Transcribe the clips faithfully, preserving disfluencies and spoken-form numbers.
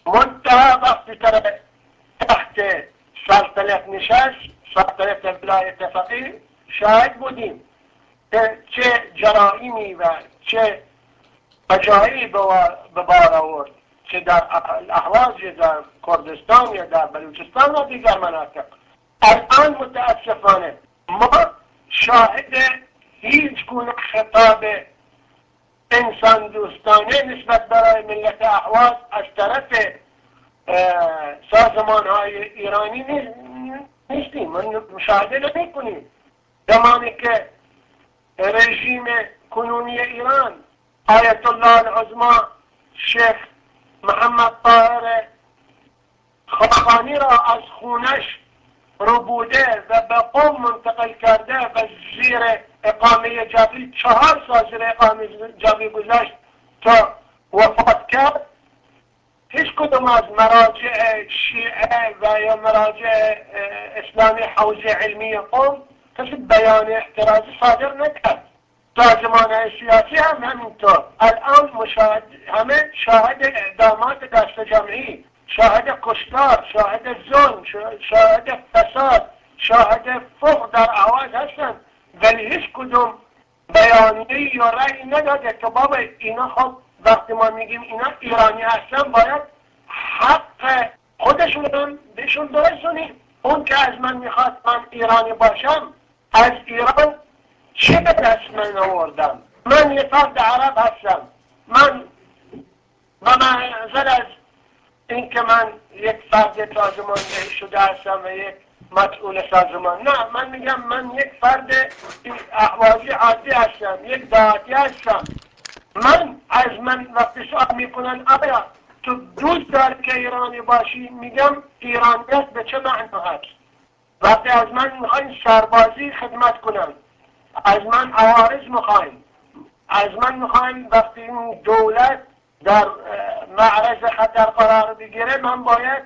منتها وقتی طرف تحت سلطنت نشست، سلطنت ولایت فقیه، شاهد بودیم که چه جرائمی و چه فجایعی به بار آورد، چه در اهواز یا در کردستان یا در بلوچستان و دیگر مناطق. الان متاسفانه ما شاهد هیچ گونه خطاب انسان دوستانه نسبت برای ملت اهواز از طرف سازمان های ایرانی نیستیم، مشاهده نمی کنیم. زمانی که رژیم کنونی ایران آیت الله العظما شیخ محمد طاهر خاقانی را از خونش رو بوده و به قم منتقل کرده و زیر اقامه جبری چهار سال زیر اقامه جبری گذاشت تا وفات کرد، هیچ کدوم از مراجع شیعه و یا مراجع اسلامی حوزه علمی قم کسی بیان احترازی صادر نکرد. سازمان سیاسی هم همینطور. الان مشاهد همه شاهد اعدامات دست جمعی، شاهد کشتار، شاهد ظلم، شاهد فساد، شاهد فقر در اهواز هستن، ولی هیچ کدوم بیانیه یا رأی نداده که بابا اینا خب وقتی ما میگیم اینا ایرانی هستن باید حق خودشون هم بهشون برسونیم. اون که از من میخواد من ایرانی باشم، از ایران چی به دست من آوردم؟ من یه فرد عرب هستم. من به منظر از این که من یک فرد سازماندهی شده هستم و یک مسئول سازمان، نه، من میگم من یک فرد اهوازی عادی هستم، یک دهاتی هستم. من از من وقتی سوال میکنن آیا تو دوست داری که ایرانی باشی، میگم ایرانیت به چه معنا هست؟ وقتی از من میخواین سربازی خدمت کنم، از من عوارض میخواین، از من میخواین وقتی این دولت در معرض خطر قرار بگیره من باید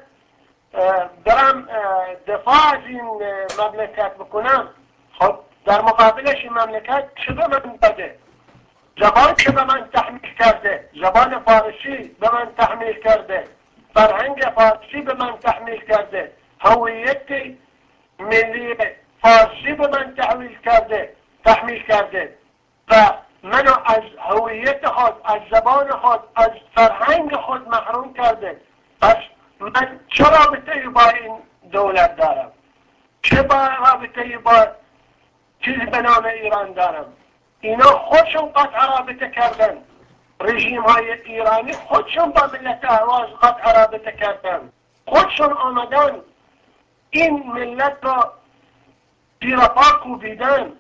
برم دفاع از این مملکت بکنم. خب در مقابلش این مملکت چه به من داده؟ زبان که به من تحمیل کرده، زبان فارسی به من تحمیل کرده، فرهنگ فارسی به من تحمیل کرده، هویت ملی فارسی به من تحمیل کرده تحمیل کرده و منو از هویت خود، از زبان خود، از فرهنگ خود محروم کرده. پس من چه رابطه‌ای با این دولت دارم؟ چه با رابطه‌ای با چیزی به نام ایران دارم؟ اینا خودشون قطع رابطه کردن، رژیم های ایرانی خودشون با ملت اهواز قطع رابطه کردن، خودشون آمدن این ملت را زیر پا کوبیدن،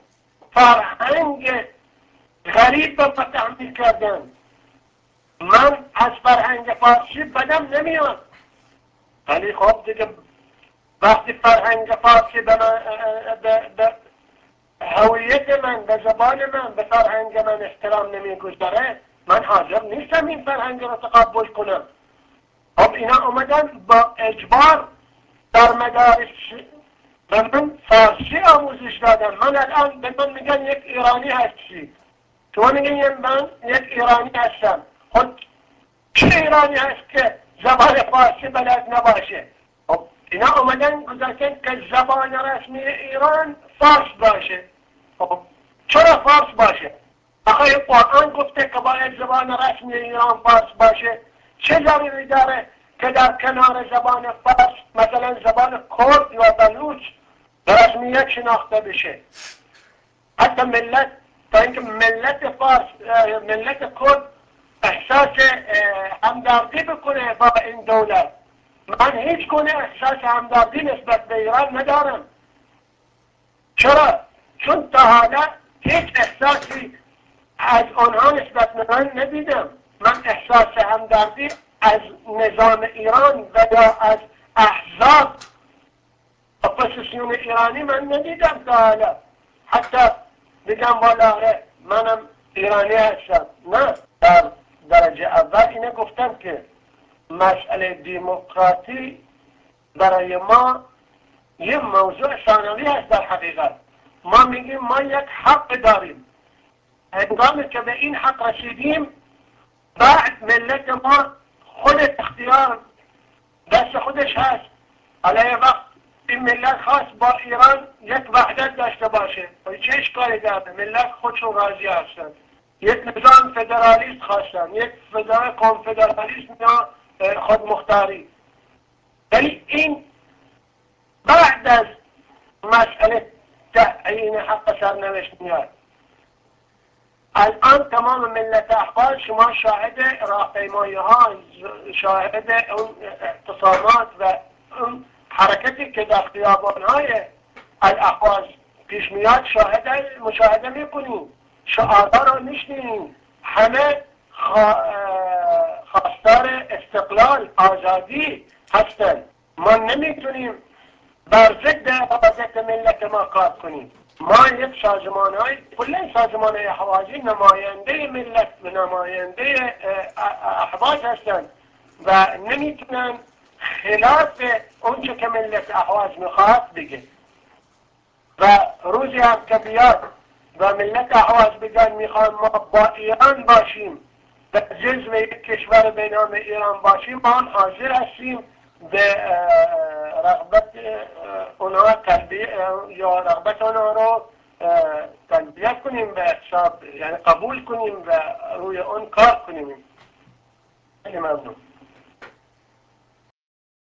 فرهنگ غریب به ما تحمیل کردن. من از فرهنگ فارسی بدم نمیاد، ولی خب دیگه وقتی فرهنگ فارسی به من، به, به هویت من، به زبان من، به فرهنگ من احترام نمیگذاره، من حاضر نیستم این فرهنگ رو تقبل کنم. خب اینا اومدن با اجبار در مدارس به من فارسی آموزش دادن. من الان به من میگن یک ایرانی هستی، تو میگن من یک ایرانی هستم. خب چه ایرانی هست که زبان فارسی بلد نباشه؟ خب اینا اومدن گذاشتن که زبان رسمی ایران فارس باشه. خب چرا فارس باشه؟ آخه قرآن گفته که باید زبان رسمی ایران فارس باشه. چه ضروری داره که در کنار زبان فارس مثلا زبان کرد یا بلوچ به رسمیت شناخته بشه؟ حتی ملت، تا اینکه ملت فارس، ملت کرد احساس همدردی بکنه با این دولت، من هیچ گونه احساس همدردی نسبت به ایران ندارم. چرا؟ چون تا حالا هیچ احساسی از آنها نسبت به من ندیدم. من احساس همدردی از نظام ایران و یا از احزاب اپوزیسیون ایرانی من ندیدم تا حالا. حتی بگم والا منم ایرانی هستم، نه. در درجه اول اینه گفتم که مسئله دموکراسی برای ما یه موضوع ثانوی است. در حقیقت ما میگیم ما یک حق داریم، هنگامی که به این حق رسیدیم بعد ملت ما خود اختیار دست خودش هست. حالا یه وقت این ملت خواست با ایران یک وحدت داشته باشه، چه اشکالی داره؟ ملت خودشون راضی هستن. یک نظام فدرالیست خواستن، یک نظام کنفدرالیسم یا خودمختاری. ولی این بعد از مسئله تعیین حق سرنوشت میاد. الان تمام ملت احواز شما شاهد راهپیمایی ها، شاهد اون اعتصامات و اون حرکتی که در خیابان های الاحواز پیش میاد شاهد مشاهده میکنیم، شعارها رو میشنیم، همه خواستار استقلال آزادی هستند. ما نمیتونیم بر ضد حفاظت ملت ما کار کنیم. ما یک سازمان های کلا سازمان های احوازی نماینده ملت و نماینده احواز هستند و نمیتونن خلاف اونچه که ملت احواز میخواد بگه. و روزی هم که بیاد و ملت احواز بگن میخوان ما با ایران باشیم و جزو یک کشور به نام ایران باشیم، ما هم حاضر هستیم به رغبت اونها تلبیه یا رغبت اونها رو تلبیه کنیم، به حساب یعنی قبول کنیم و روی اون کار کنیم. خیلی ممنون.